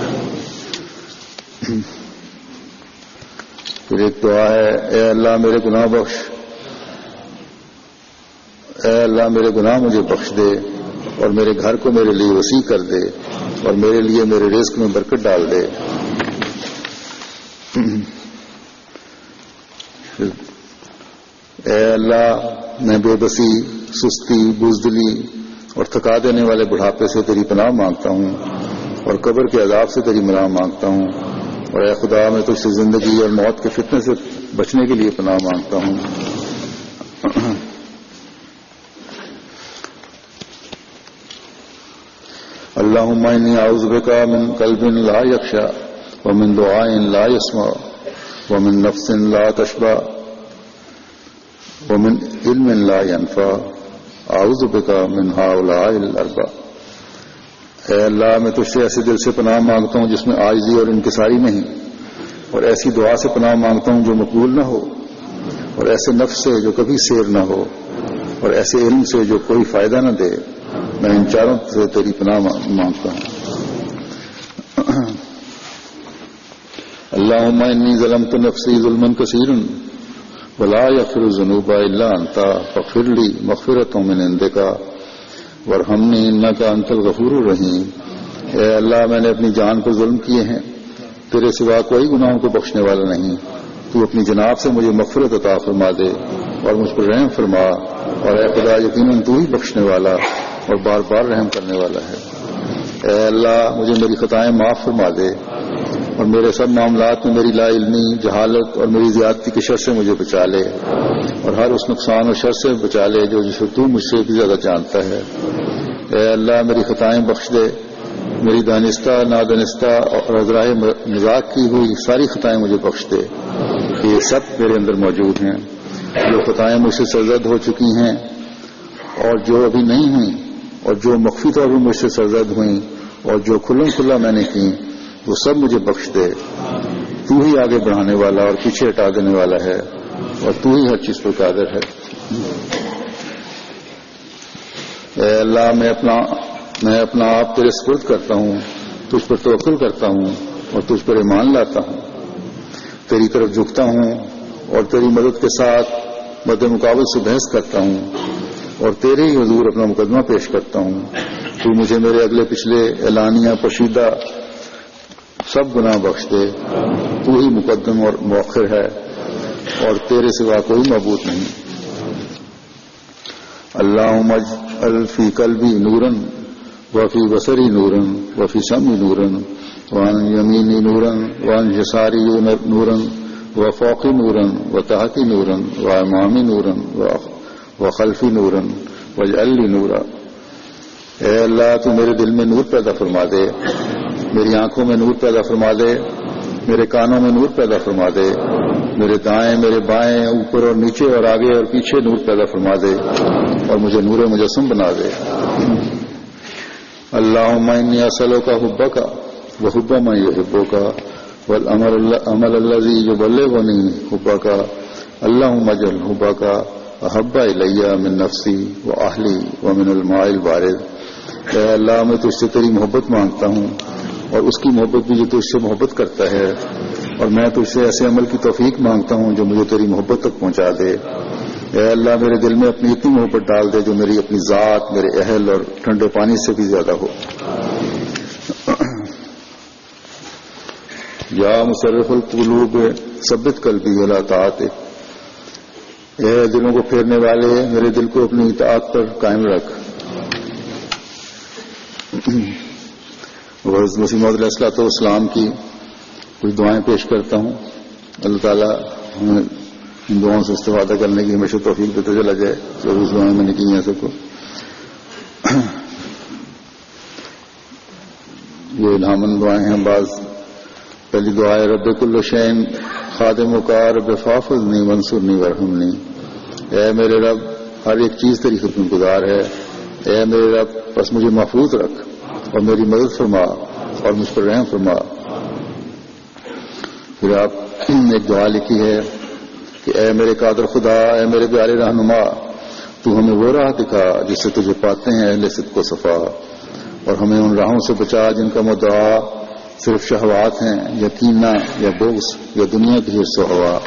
پھر ایک دعا ہے، اے اللہ میرے گناہ بخش، اے اللہ میرے گناہ مجھے بخش دے اور میرے گھر کو میرے لیے وسیع کر دے اور میرے لیے میرے رزق میں برکت ڈال دے. اے اللہ میں بے بسی، سستی، بزدلی اور تھکا دینے والے بڑھاپے سے تیری پناہ مانگتا ہوں اور قبر کے عذاب سے تیری پناہ مانگتا ہوں، اور اے خدا میں تجھ سے زندگی اور موت کے فتنے سے بچنے کے لیے پناہ مانگتا ہوں. اللہم انی اعوذ بک من قلب لا یخشع ومن دعاء لا یسمع ومن نفس لا تشبع ومن علم لا ينفع اعوذ بک من ہؤلاء الاربع. اے اللہ میں تجھ سے ایسے دل سے پناہ مانگتا ہوں جس میں عاجزی اور انکساری نہیں، اور ایسی دعا سے پناہ مانگتا ہوں جو مقبول نہ ہو، اور ایسے نفس سے جو کبھی سیر نہ ہو، اور ایسے علم سے جو کوئی فائدہ نہ دے. میں ان چاروں سے تیری پناہ مانگتا ہوں. اللہم انی ظلمت نفسی ظلما کثیرا ولا یغفر الذنوب الا انت فاغفر لی مغفرۃ من عندک وارحمنی انک انت الغفور الرحیم. اے اللہ میں نے اپنی جان پر ظلم کیے ہیں، تیرے سوا کوئی گناہوں کو بخشنے والا نہیں. تو اپنی جناب سے مجھے مغفرت عطا فرما دے اور مجھ پر رحم فرما، اور اے خدا یقیناً تو ہی بخشنے والا اور بار بار رحم کرنے والا ہے. اے اللہ مجھے میری خطائیں معاف فرما دے اور میرے سب معاملات میں میری لا علمی، جہالت اور میری زیادتی کے شر سے مجھے بچا لے، اور ہر اس نقصان اور شر سے بچا لے جو جسے تو مجھ سے بھی زیادہ جانتا ہے. اے اللہ میری خطائیں بخش دے، میری دانستہ، نادانستہ اور عذرائے مذاق کی ہوئی ساری خطائیں مجھے بخش دے. یہ سب میرے اندر موجود ہیں. جو خطائیں مجھ سے سرزد ہو چکی ہیں اور جو ابھی نہیں ہوئیں، اور جو مخفی طور پر مجھ سے سرزد ہوئیں، اور جو کھلم کھلا میں نے کی، وہ سب مجھے بخش دے. تو ہی آگے بڑھانے والا اور پیچھے ہٹا دینے والا ہے، اور تو ہی ہر چیز پر قادر ہے. اے اللہ میں اپنا میں اپنا آپ تیرے سپرد کرتا ہوں، تجھ پر توکل کرتا ہوں اور تجھ پر ایمان لاتا ہوں. تیری طرف جھکتا ہوں اور تیری مدد کے ساتھ مد مقابل سے بحث کرتا ہوں، اور تیرے ہی حضور اپنا مقدمہ پیش کرتا ہوں. تو مجھے میرے اگلے پچھلے، اعلانیہ، پوشیدہ سب گناہ بخش دے. تو ہی مقدم اور مؤخر ہے اور تیرے سوا کوئی معبود نہیں. اللہم اجعل فی قلبی نورا وفی بصری نورا وفی سمعی نورا وعن یمینی نورا وعن یساری نورا وفوقی نورا وتحتی نورا وامامی نورا وخلفی نورا واجعل لی نورا. اے اللہ تو میرے دل میں نور پیدا فرما دے، میری آنکھوں میں نور پیدا فرما دے، میرے کانوں میں نور پیدا فرما دے، میرے دائیں، میرے بائیں، اوپر اور نیچے اور آگے اور پیچھے نور پیدا فرما دے، اور مجھے نور مجسم بنا دے. اللہم انی اسألک حبک وحب من یحبک والعمل الذی یبلغنی حبک. اللہم اجعل حبک احب الی من نفسی واہلی ومن الماء البارد. اے اللہ میں تجھ سے تیری محبت مانگتا ہوں اور اس کی محبت بھی جو تجھ سے محبت کرتا ہے، اور میں تجھ سے ایسے عمل کی توفیق مانگتا ہوں جو مجھے تیری محبت تک پہنچا دے. اے اللہ میرے دل میں اپنی اتنی محبت ڈال دے جو میری اپنی ذات، میرے اہل اور ٹھنڈے پانی سے بھی زیادہ ہو. یا مصرف القلوب ثبت قلبی علی طاعتک. اے دلوں کو پھیرنے والے میرے دل کو اپنی اطاعت پر قائم رکھ. حضرت مسیح موعود علیہ الصلوۃ والسلام کی کچھ دعائیں پیش کرتا ہوں. اللہ تعالیٰ ہمیں ان دعاؤں سے استفادہ کرنے کی ہمیشہ توفیق دیتا چلا جائے جو اس دعائیں میں نے کی ہیں سب کو. یہ الہامن دعائیں ہیں. بعض پہلی دعا ہے رب کل شین خادم کا رب فافظنی وانصرنی ورحمنی. اے میرے رب ہر ایک چیز تیری خدمت گزار ہے. اے میرے رب بس مجھے محفوظ رکھ اور میری مدد فرما اور مجھ پر رحم فرما. پھر آپ ایک دعا لکھی ہے کہ اے میرے قادر خدا، اے میرے پیارے رہنما، تو ہمیں وہ راہ دکھا جس سے تجھے پاتے ہیں اہل صدق و صفا، اور ہمیں ان راہوں سے بچا جن کا مدعا صرف شہوات ہیں، یا کینہ یا بغض یا دنیا کی حرص و ہوا۔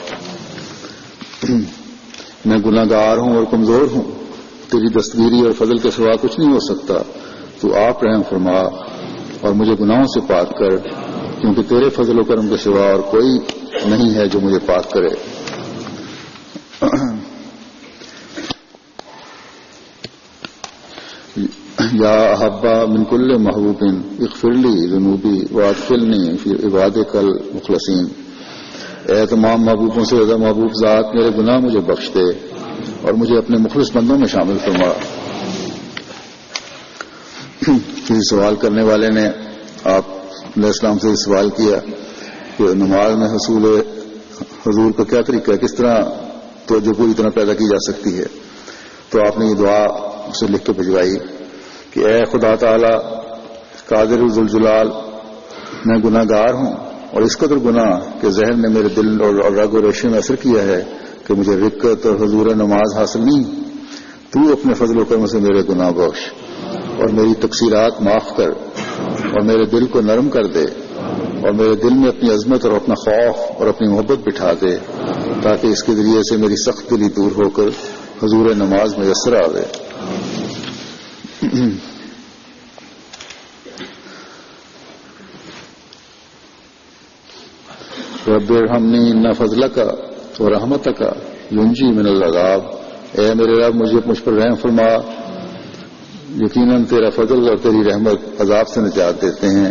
میں گناہ گار ہوں اور کمزور ہوں، تیری دستگیری اور فضل کے سوا کچھ نہیں ہو سکتا، تو آپ رحم فرما اور مجھے گناہوں سے پاک کر، کیونکہ تیرے فضل و کرم کے سوا اور کوئی نہیں ہے جو مجھے پاک کرے۔ یا احبا من کل محبوب اغفر لی ذنوبی وادخلنی فی عبادک المخلصین، اے تمام محبوبوں سے زیادہ محبوب ذات، میرے گناہ مجھے بخش دے اور مجھے اپنے مخلص بندوں میں شامل فرما۔ کسی سوال کرنے والے نے آپ علیہ السلام سے سوال کیا کہ نماز میں حصول حضور کا کیا طریقہ ہے، کس طرح توجہ پوری طرح پیدا کی جا سکتی ہے، تو آپ نے یہ دعا اسے لکھ کے بھجوائی کہ اے خدا تعالی قادر ذوالجلال، میں گناہ گار ہوں اور اس قدر گناہ کہ ذہن نے میرے دل اور رگ و ریشے میں اثر کیا ہے کہ مجھے رکعت اور حضور نماز حاصل نہیں۔ تو اپنے فضل و کرم سے میرے گناہ بخش اور میری تقصیرات معاف کر اور میرے دل کو نرم کر دے اور میرے دل میں اپنی عظمت اور اپنا خوف اور اپنی محبت بٹھا دے، تاکہ اس کے ذریعے سے میری سخت دلی دور ہو کر حضور نماز میسر آوے۔ رب ارحمنی ان فضلک ورحمتک ینجی من العذاب، اے میرے رب مجھے مجھ پر رحم فرما، یقیناً تیرا فضل اور تیری رحمت عذاب سے نجات دیتے ہیں۔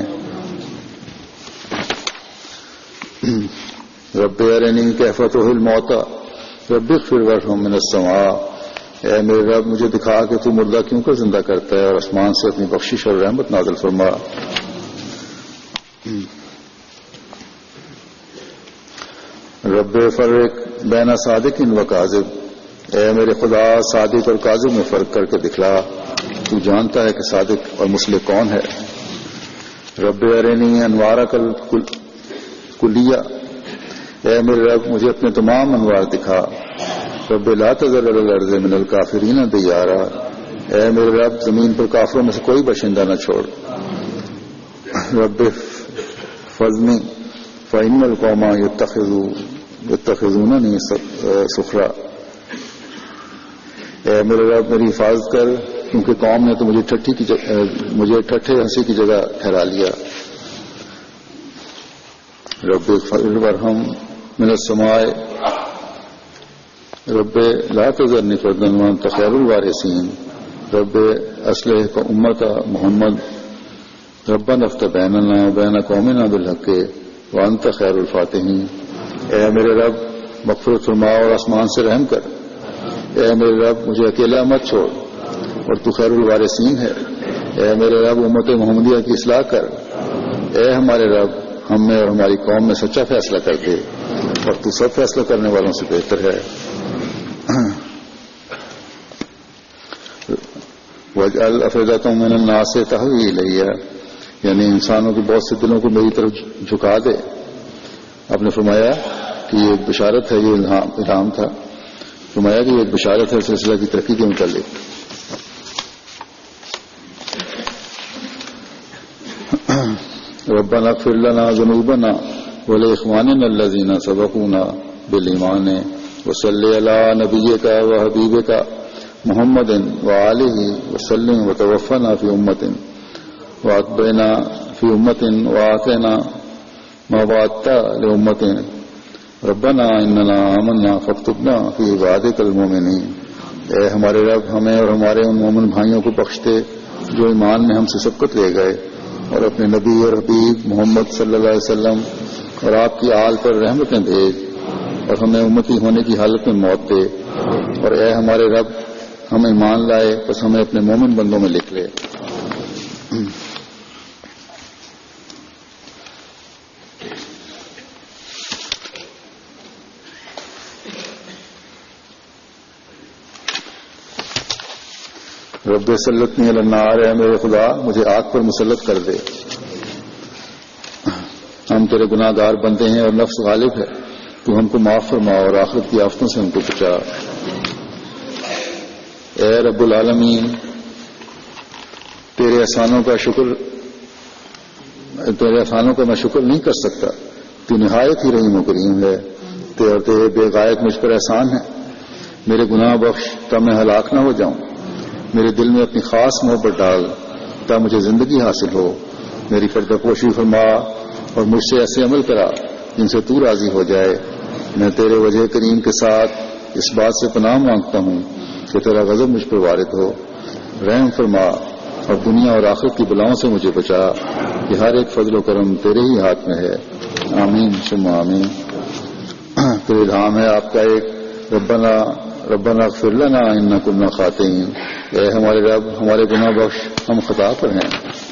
رب ارنی کیف تحیی الموتى رب اغفر وارحم من السماء، اے میرے رب مجھے دکھا کہ تو مردہ کیوں کر زندہ کرتا ہے، اور آسمان سے اپنی بخشش اور رحمت نازل فرما۔ رب فرق بین صادق و کاذب، اے میرے خدا صادق اور کاذب میں فرق کر کے دکھلا، تو جانتا ہے کہ صادق اور مصلح کون ہے۔ رب ارنی انوارک الکلیہ، اے میرے رب مجھے اپنے تمام انوار دکھا۔ رب لا تذر علی الارض من الکافرین دیارا، اے میرے رب زمین پر کافروں میں سے کوئی باشندہ نہ چھوڑ۔ رب فضنی فإن القوم یتخذوننی سخرا، اے میرے رب میری حفاظت کر، کیونکہ قوم نے تو مجھے ٹھٹھی کی جگہ مجھے ٹھٹھے ہنسی کی جگہ ٹھہرا لیا۔ رب اغفر وارحم من السماء رب لا تذرنی فردا وانت خیر الوارثین، رب اصلح امت محمد، ربنا افتح بیننا وبین قومنا بالحق وانت خیر الفاتحین، اے میرے رب مغفرت فرما اور آسمان سے رحم کر، اے میرے رب مجھے اکیلا مت چھوڑ اور تو خیر الوارثین ہے، اے میرے رب امت محمدیہ کی اصلاح کر، اے ہمارے رب ہم میں اور ہماری قوم میں سچا فیصلہ کر دے، اور تو سب فیصلہ کرنے والوں سے بہتر ہے۔ وَاجْعَلْ أَفْئِدَةً مِّنَ النَّاسِ تَهْوِي إِلَيَّ، یعنی انسانوں کے بہت سے دلوں کو میری طرف جھکا دے۔ آپ نے فرمایا کہ یہ ایک بشارت ہے، یہ الہام تھا، فرمایا کہ یہ ایک بشارت ہے سلسلہ کی ترقی کے متعلق۔ ربنا اغفر لنا ذنوبنا ولإخواننا الذين سبقونا بالإيمان وصل على نبيك وحبيبك محمد وآله وسلم وتوفنا في أمة وأتبعنا في أمة وآتنا ما وعدت لأمة ربنا إننا آمنا فاكتبنا في عبادك المؤمنين، اے ہمارے رب ہمیں اور ہمارے ان مومن بھائیوں کو بخش دے جو ایمان میں ہم سے سبقت لے گئے، اور اپنے نبی اور حبیب محمد صلی اللہ علیہ وسلم اور آپ کی آل پر رحمتیں بھیج، اور ہمیں امتی ہونے کی حالت میں موت دے، اور اے ہمارے رب ہم ایمان لائے بس ہمیں اپنے مومن بندوں میں لکھ لے۔ رب سلطنی علی النار، اے میرے خدا مجھے آگ پر مسلط کر دے۔ ہم تیرے گناہ گار بندے ہیں اور نفس غالب ہے، تو ہم کو معاف فرما اور آخرت کی آفتوں سے ہم کو بچا۔ اے رب العالمین، تیرے احسانوں کا شکر تیرے احسانوں کا میں شکر نہیں کر سکتا. تو نہایت ہی رحیم و کریم ہے، تیرے تیرے بے غایت مجھ پر احسان ہے. میرے گناہ بخش تب میں ہلاک نہ ہو جاؤں. میرے دل میں اپنی خاص محبت ڈال تب مجھے زندگی حاصل ہو. میری پردہ پوشی فرما اور مجھ سے ایسے عمل کرا جن سے تو راضی ہو جائے. میں تیرے وجہ کریم کے ساتھ اس بات سے پناہ مانگتا ہوں کہ تیرا غضب مجھ پر وارد ہو. رحم فرما اور دنیا اور آخرت کی بلاؤں سے مجھے بچا. کہ ہر ایک فضل و کرم تیرے ہی ہاتھ میں ہے. آمین ثم آمین. پھر الہام ہے آپ کا ایک ربنا ربنا اغفر لنا اننا كنا خاطئین. اے ہمارے رب، ہمارے گناہ بخش، ہم خطا پر ہیں.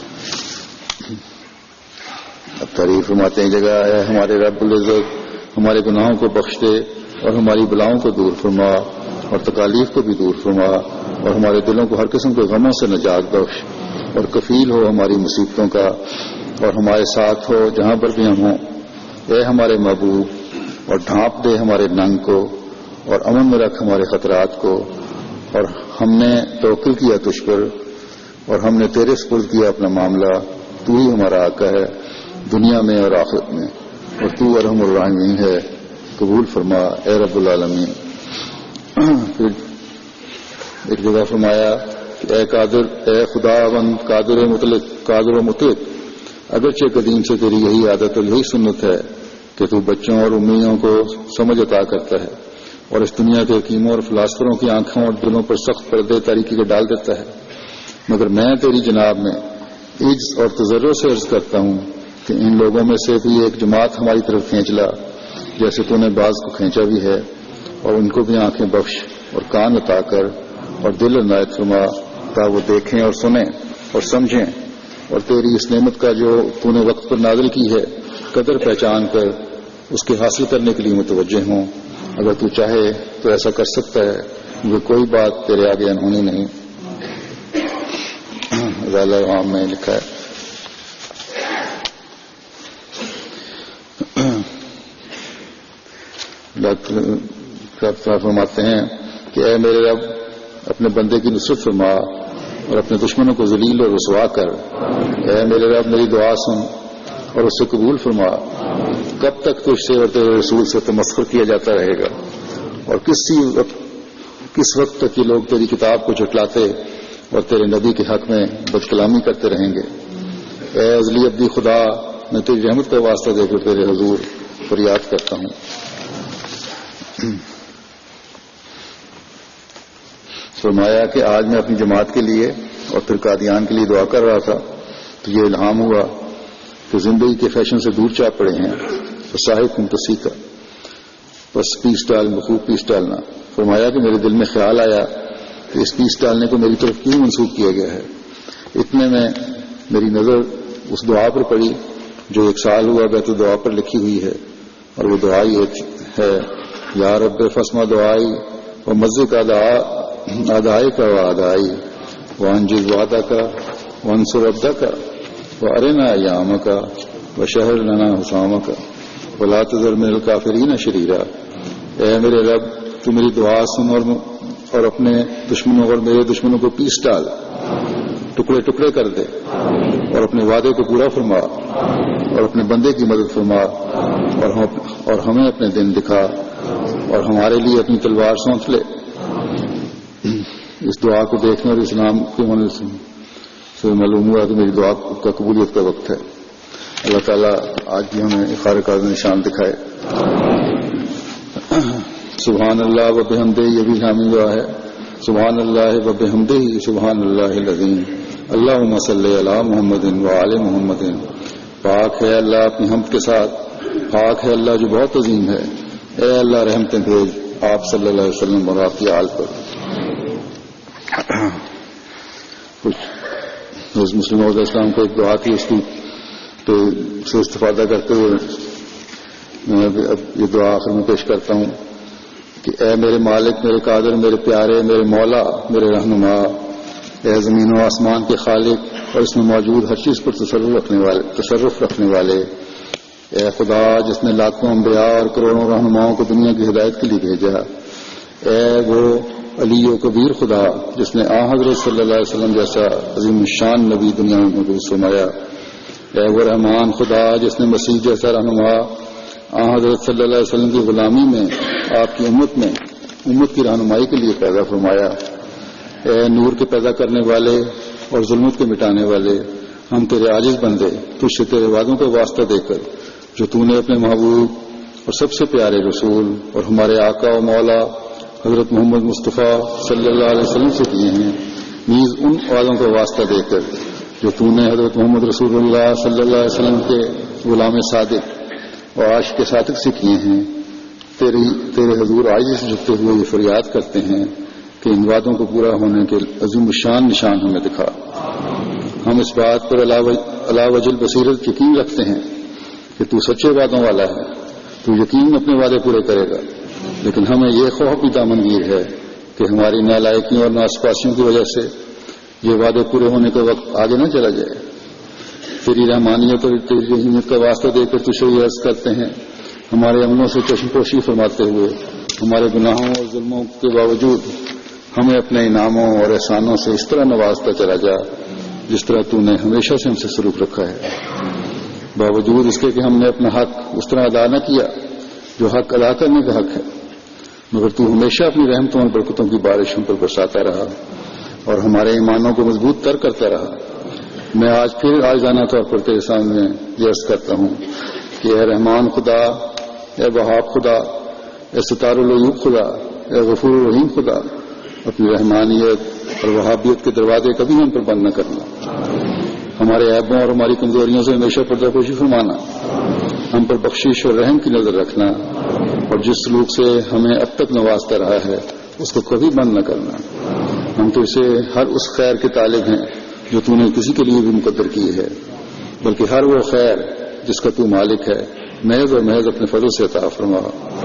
اب تعریف فرماتے ہیں جگہ، اے ہمارے رب العزت، ہمارے گناہوں کو بخش دے اور ہماری بلاؤں کو دور فرما اور تکالیف کو بھی دور فرما اور ہمارے دلوں کو ہر قسم کے غموں سے نجات بخش اور کفیل ہو ہماری مصیبتوں کا اور ہمارے ساتھ ہو جہاں پر بھی ہم ہوں. اے ہمارے محبوب، اور ڈھانپ دے ہمارے ننگ کو اور امن میں رکھ ہمارے خطرات کو. اور ہم نے توکل کیا تجھ پر اور ہم نے تیرے سپرد کیا اپنا معاملہ. تو ہی ہمارا آقا ہے دنیا میں اور آخرت میں، اور تو ارحم الراحمین ہے. قبول فرما اے رب العالمین. پھر ایک جگہ فرمایا کہ اے قادر، اے خدا بند قادر مطلق قادر و مطلق، اگرچہ قدیم سے تیری یہی عادت اور یہی سنت ہے کہ تو بچوں اور امیوں کو سمجھ عطا کرتا ہے اور اس دنیا کے حکیموں اور فلاسفروں کی آنکھوں اور دلوں پر سخت پردے تاریکی کے ڈال دیتا ہے. مگر میں تیری جناب میں عجز اور تضرع سے عرض کرتا ہوں کہ ان لوگوں میں سے بھی ایک جماعت ہماری طرف کھینچ لا جیسے تو نے بعض کو کھینچا بھی ہے، اور ان کو بھی آنکھیں بخش اور کان عطا کر اور دل عنایت فرما تاکہ وہ دیکھیں اور سنیں اور سمجھیں اور تیری اس نعمت کا جو تو نے وقت پر نازل کی ہے قدر پہچان کر اس کے حاصل کرنے کے لیے متوجہ ہوں. اگر تو چاہے تو ایسا کر سکتا ہے، کیونکہ کوئی بات تیرے آگے انہونی نہیں. ضالہ عام میں لکھا ہے. ڈاکٹر فرماتے ہیں کہ اے میرے رب، اپنے بندے کی نصرت فرما اور اپنے دشمنوں کو ذلیل اور رسوا کر. اے میرے رب، میری دعا سن اور اسے قبول فرما. کب تک تجھ سے اور تیرے رسول سے تمسخر کیا جاتا رہے گا، اور کسی وقت کس وقت تک یہ لوگ تیری کتاب کو جھٹلاتے اور تیرے نبی کے حق میں بد کلامی کرتے رہیں گے. اے ازلی ابدی خدا، میں تیری رحمت کا واسطہ دے کر تیرے حضور فریاد کرتا ہوں. فرمایا کہ آج میں اپنی جماعت کے لیے اور پھر قادیان کے لیے دعا کر رہا تھا تو یہ الہام ہوا کہ زندگی کے فیشن سے دور چاپ پڑے ہیں تو صاحب منتسی کا بس پیس ڈال مخوب پیس ڈالنا. فرمایا کہ میرے دل میں خیال آیا کہ اس پیس ڈالنے کو میری طرف کیوں منسوخ کیا گیا ہے. اتنے میں میری نظر اس دعا پر پڑی جو ایک سال ہوا بیت دعا پر لکھی ہوئی ہے، اور وہ دعا یہ ہے، یا رب فسمع دعائی و مزے کا دعا آدائی کا و آدائی و انجز وعدہ کا و انصر عبدہ کا و ارنا ایام کا و شہر لنا حسام کا ولا تذر من الکافرین شریرا. اے میرے رب، تو میری دعا سن اور اور اپنے دشمنوں اور میرے دشمنوں کو پیس ڈال، ٹکڑے ٹکڑے کر دے اور اپنے وعدے کو پورا فرما اور اپنے بندے کی مدد فرما اور ہم اور ہمیں اپنے دن دکھا اور ہمارے لیے اپنی تلوار سونپ لے. اس دعا کو دیکھنے اور اسلام کے ہونے سے معلوم ہوا کہ میری دعا کا قبولیت کا وقت ہے. اللہ تعالیٰ آج بھی ہمیں خارق نشان دکھائے. سبحان اللہ و بحمدہ، یہ بھی حامی دعا ہے. سبحان اللہ و بحمدہ سبحان اللہ العظیم. اللہم صلی علی محمد و آل محمد. پاک ہے اللہ اپنی حمد کے ساتھ، پاک ہے اللہ جو بہت عظیم ہے. اے اللہ رحمتیں بھیج آپ صلی اللہ علیہ وسلم اور آپ کی آل پر. کچھ مسلم علیہ السلام کو ایک دعا تھی، اس کی تو سے استفادہ کرتے ہوئے میں اب یہ دعا آخر میں پیش کرتا ہوں کہ اے میرے مالک، میرے قادر، میرے پیارے، میرے مولا، میرے رہنما، اے زمین و آسمان کے خالق اور اس میں موجود ہر چیز پر تصرف رکھنے والے تصرف رکھنے والے اے خدا جس نے لاکھوں انبیاء اور کروڑوں رہنماؤں کو دنیا کی ہدایت کے لیے بھیجا. اے وہ علی و کبیر خدا جس نے آ حضرت صلی اللہ علیہ وسلم جیسا عظیم الشان نبی دنیا میں مبعوث فرمایا، اے وہ رحمان خدا جس نے مسیح جیسا رہنما آ حضرت صلی اللہ علیہ وسلم کی غلامی میں آپ کی امت میں امت کی رہنمائی کے لیے پیدا فرمایا، اے نور کے پیدا کرنے والے اور ظلمت کے مٹانے والے، ہم تیرے عاجز بندے تجھ سے تیرے وعدوں کا واسطہ دے کر جو تو نے اپنے محبوب اور سب سے پیارے رسول اور ہمارے آقا و مولا حضرت محمد مصطفیٰ صلی اللہ علیہ وسلم سے کیے ہیں، نیز ان وعدوں کا واسطہ دے کر جو تو نے حضرت محمد رسول اللہ صلی اللہ علیہ وسلم کے غلام صادق اور عاشق صادق سے کیے ہیں، تیری تیرے حضور عاجز سے جھکتے ہوئے یہ فریاد کرتے ہیں کہ ان وعدوں کو پورا ہونے کے عظیم الشان نشان ہمیں دکھا۔ ہم اس بات پر علا وجہ البصیرت یقین رکھتے ہیں کہ تو سچے وعدوں والا ہے، تو یقین اپنے وعدے پورے کرے گا، لیکن ہمیں یہ خوف بھی دامنگیر ہے کہ ہماری نالائقیوں اور ناسپاسیوں کی وجہ سے یہ وعدے پورے ہونے کا وقت آگے نہ چلا جائے۔ تیری رحمانیت اور تیری رحیمیت کا واسطہ دے کر تجھے یہ عرض کرتے ہیں، ہمارے عملوں سے چشم پوشی فرماتے ہوئے ہمارے گناہوں اور ظلموں کے باوجود ہمیں اپنے انعاموں اور احسانوں سے اس طرح نوازتا چلا جا جس طرح تو نے ہمیشہ سے ہم سے سلوک رکھا ہے، باوجود اس کے کہ ہم نے اپنا حق اس طرح ادا نہ کیا جو حق ادا کرنے کا حق ہے، مگر تو ہمیشہ اپنی رحمتوں اور برکتوں کی بارش ہم پر برساتا رہا اور ہمارے ایمانوں کو مضبوط تر کرتا رہا۔ میں آج پھر عاجزانہ طور پر تیرے سامنے یہ عرض کرتا ہوں کہ اے رحمان خدا، اے وہاب خدا، اے ستار العیوب خدا، اے غفور الرحیم خدا، اپنی رحمانیت اور وہابیت کے دروازے کبھی ہم پر بند نہ کرنا، ہمارے عیبوں اور ہماری کمزوریوں سے ہمیشہ پردہ پوشی فرمانا، ہم پر بخشش اور رحم کی نظر رکھنا، اور جس سلوک سے ہمیں اب تک نوازتا رہا ہے اس کو کبھی بند نہ کرنا۔ ہم تو اسے ہر اس خیر کے طالب ہیں جو تو نے کسی کے لیے بھی مقدر کی ہے، بلکہ ہر وہ خیر جس کا تو مالک ہے محض اور محض اپنے فضل سے عطا فرما۔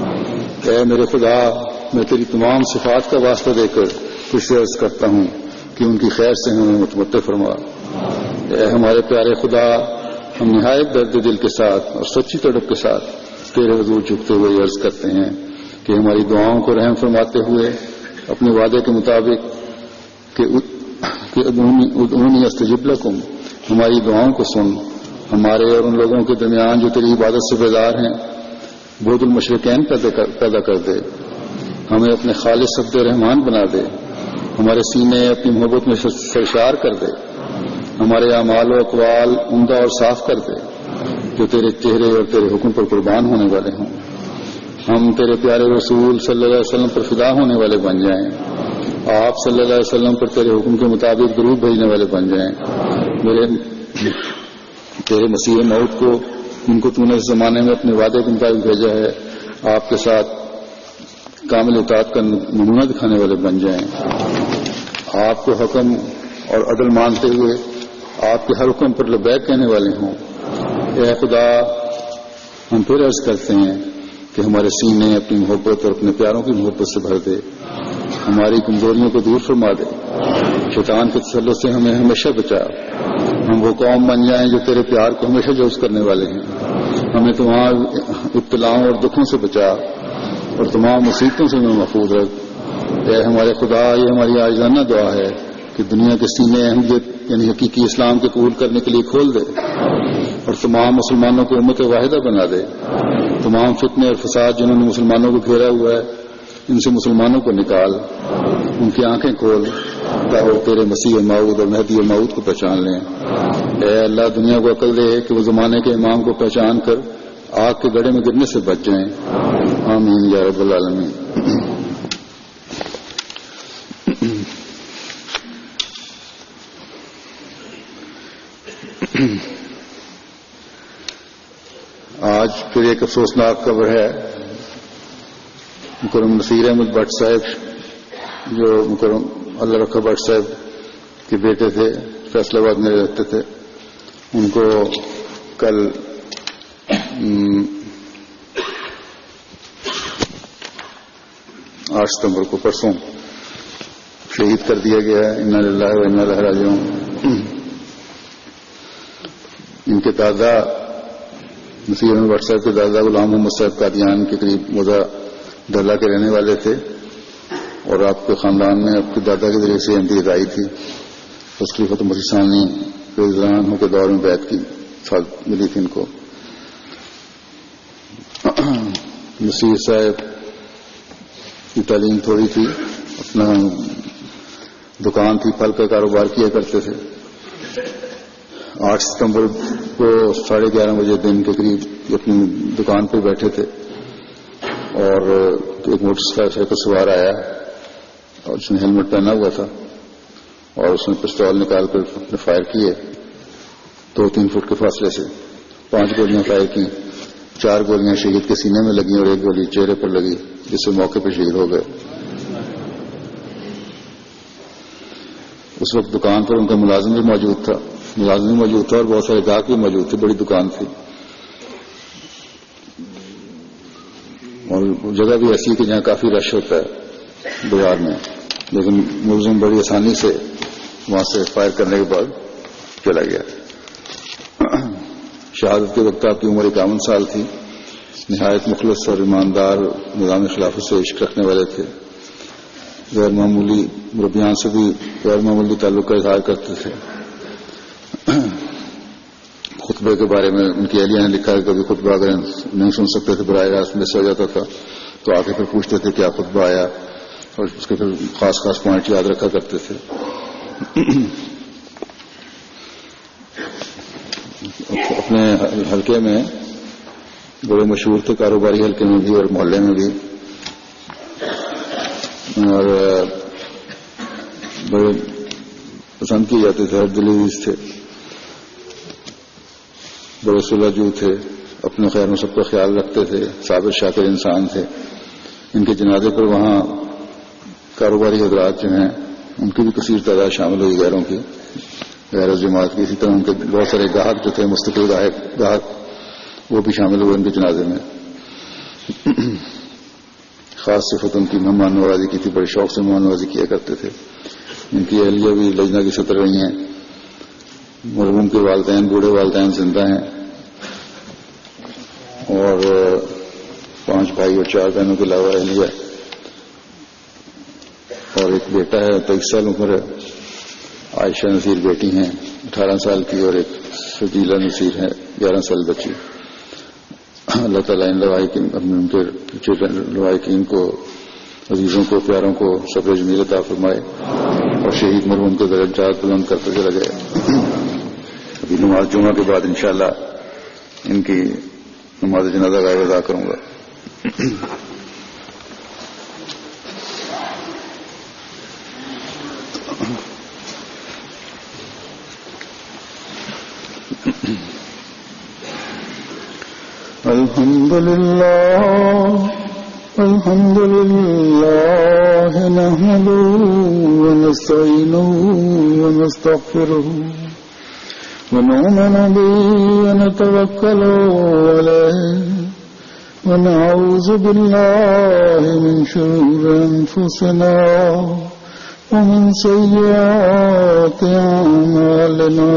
اے میرے خدا، میں تیری تمام صفات کا واسطہ دے کر تجھ سے عرض کرتا ہوں کہ ان کی خیر سے ہمیں متمتع فرما۔ اے ہمارے پیارے خدا، ہم نہایت درد دل کے ساتھ اور سچی تڑپ کے ساتھ تیرے حضور جھکتے ہوئے عرض کرتے ہیں کہ ہماری دعاؤں کو رحم فرماتے ہوئے اپنے وعدے کے مطابق کہ ادعونی استجب لکم، ہماری دعاؤں کو سن، ہمارے اور ان لوگوں کے درمیان جو تیری عبادت سے بیزار ہیں بعد المشرکین پیدا کر دے، ہمیں اپنے خالص عبد رحمان بنا دے، ہمارے سینے اپنی محبت میں سرشار کر دے، ہمارے اعمال و اقوال عمدہ اور صاف کر دے جو تیرے چہرے اور تیرے حکم پر قربان ہونے والے ہوں، ہم تیرے پیارے رسول صلی اللہ علیہ وسلم پر فدا ہونے والے بن جائیں، آپ صلی اللہ علیہ وسلم پر تیرے حکم کے مطابق درود بھیجنے والے بن جائیں، میرے تیرے مسیح موت کو جن کو تو نے اس زمانے میں اپنے وعدے کے مطابق بھیجا ہے آپ کے ساتھ کامل اطاعت کا نمونہ دکھانے والے بن جائیں، آپ کو حکم اور عدل مانتے ہوئے آپ کے ہر حکم پر لبیک کہنے والے ہوں۔ اے خدا، ہم پھر عرض کرتے ہیں کہ ہمارے سینے اپنی محبت اور اپنے پیاروں کی محبت سے بھر دے، ہماری کمزوریوں کو دور فرما دے، شیطان کے تسلط سے ہمیں ہمیشہ بچا، ہم وہ قوم بن جائیں جو تیرے پیار کو ہمیشہ جوز کرنے والے ہیں، ہمیں تمام ابتلاؤں اور دکھوں سے بچا اور تمام مصیبتوں سے ہمیں محفوظ رکھ۔ اے ہمارے خدا، یہ ہماری عاجزانہ دعا ہے کہ دنیا کے سینے احمدیت یعنی حقیقی اسلام کے قبول کرنے کے لیے کھول دے اور تمام مسلمانوں کو امت واحدہ بنا دے، تمام فتنے اور فساد جنہوں نے مسلمانوں کو گھیرا ہوا ہے ان سے مسلمانوں کو نکال، ان کی آنکھیں کھول تاکہ وہ تیرے مسیح موعود اور مہدی موعود کو پہچان لیں۔ اے اللہ، دنیا کو عقل دے کہ وہ زمانے کے امام کو پہچان کر آگ کے گڑھے میں گرنے سے بچ جائیں، آمین یا رب العالمین۔ آج پھر ایک افسوسناک خبر ہے، مکرم نصیر احمد بٹ صاحب جو مکرم اللہ رکھا بٹ صاحب کے بیٹے تھے، فیصل آباد میں رہتے تھے، ان کو کل آٹھ ستمبر کو پرسوں شہید کر دیا گیا ہے، انا للہ و انا الیہ راجعون۔ ان کے دادا نصیر احمد بٹ صاحب کے دادا غلام محمد صاحب قادیان کے قریب موزہ ڈھلا کے رہنے والے تھے، اور آپ کے خاندان میں آپ کے دادا کے ذریعے سے احمدیت آئی تھی. اس خلیفۃ مسیح ثانی رضی اللہ عنہ کے دور میں بیعت کی ساتھ ملی تھی ان کو. مسیح صاحب کی تعلیم تھوڑی تھی. اپنا دکان تھی, پھل کا کاروبار کیا کرتے تھے. آٹھ ستمبر کو ساڑھے گیارہ بجے دن کے قریب اپنی دکان پہ بیٹھے تھے اور ایک موٹر سائیکل سوار آیا اور اس نے ہیلمٹ پہنا ہوا تھا اور اس نے پستول نکال کر فائر کیے. دو تین فٹ کے فاصلے سے پانچ گولیاں فائر کی. چار گولیاں شہید کے سینے میں لگیں اور ایک گولی چہرے پر لگی, جس سے موقع پہ شہید ہو گئے. اس وقت دکان پر ان کا ملازم بھی موجود تھا ملازم بھی موجود تھا اور بہت سارے گاہک بھی موجود تھے. بڑی دکان تھی اور جگہ بھی ایسی کہ جہاں کافی رش ہوتا ہے بازار میں, لیکن ملزم بڑی آسانی سے وہاں سے فائر کرنے کے بعد چلا گیا. شہادت کے وقت آپ کی عمر اکاون سال تھی. نہایت مخلص اور ایماندار, نظام خلافت سے عشق رکھنے والے تھے. غیر معمولی مربیان سے بھی غیر معمولی تعلق کا اظہار کرتے تھے. خطبے کے بارے میں ان کی اہلیہ نے لکھا ہے کبھی خطبہ اگر نہیں سن سکتے تھے براہ راست میں سے ہو جاتا تھا تو آ کے پھر پوچھتے تھے کیا خطبہ آیا, اور اس کے پھر خاص خاص پوائنٹ یاد رکھا کرتے تھے. اپنے حلقے میں بڑے مشہور تھے, کاروباری حلقے میں بھی اور محلے میں بھی, اور بڑے پسند کیے جاتے تھے. ہر دلیز تھے, بڑے سلجھو تھے, اپنے خیر میں سب کا خیال رکھتے تھے, صابر شاکر انسان تھے. ان کے جنازے پر وہاں کاروباری حضرات جو ہیں ان کی بھی کثیر تعداد شامل ہوئی, غیروں کی, غیر جماعت کی. اسی طرح ان کے بہت سارے گاہک جو تھے, مستقل گاہک, وہ بھی شامل ہوئے ان کے جنازے میں. خاص صفت ان کی مہمان نوازی کی تھی, بڑے شوق سے مہمان نوازی کیا کرتے تھے. ان کی اہلیہ بھی لجنہ کی صدر رہی ہیں. مرحوم کے والدین, بوڑھے والدین زندہ ہیں, اور پانچ بھائی اور چار بہنوں کے علاوہ اہلیہ اور ایک بیٹا ہے, تیئیس سال عمر ہے. عائشہ نصیر بیٹی ہیں اٹھارہ سال کی, اور ایک سجیلہ نصیر ہے گیارہ سال بچی. اللہ تعالیٰ ان لوائقین ان کے پیچھے لوائقین کو, عزیزوں کو, پیاروں کو صبر جمیل عطا فرمائے اور شہید مرحوم کے درجات بلند کرتے چلا جائے. ابھی نماز جمعہ کے بعد انشاءاللہ ان کی نماز جنازہ کا ادا کروں گا. الحمد لله الحمد لله نحمده ونستعينه ونستغفره ونؤمن به ونتوكل عليه ونعوذ بالله من شرور أنفسنا ومن سيئات أعمالنا.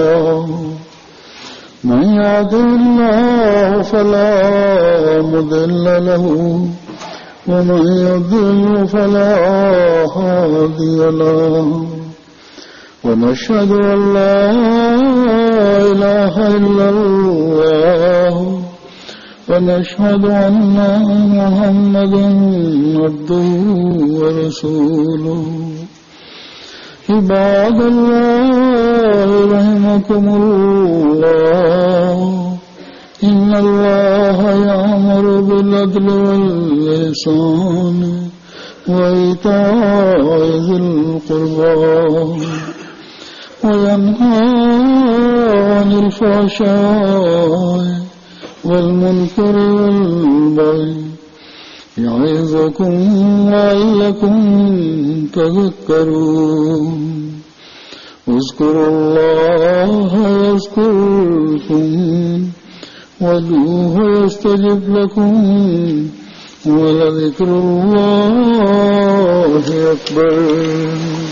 من يهده الله فلا مضل له ومن يضلل فلا هادي له. ونشهد أن لا إله إلا الله ونشهد أن محمدا عبده ورسوله. عباد الله رحمكم الله إن الله يأمر بالعدل والإحسان وإيتاء ذي القربى وينهى عن الفحشاء والمنكر والبغي يعظكم لعلكم تذكرون. اذكروا الله يذكركم وادعوه يستجب لكم ولذكر الله أكبر.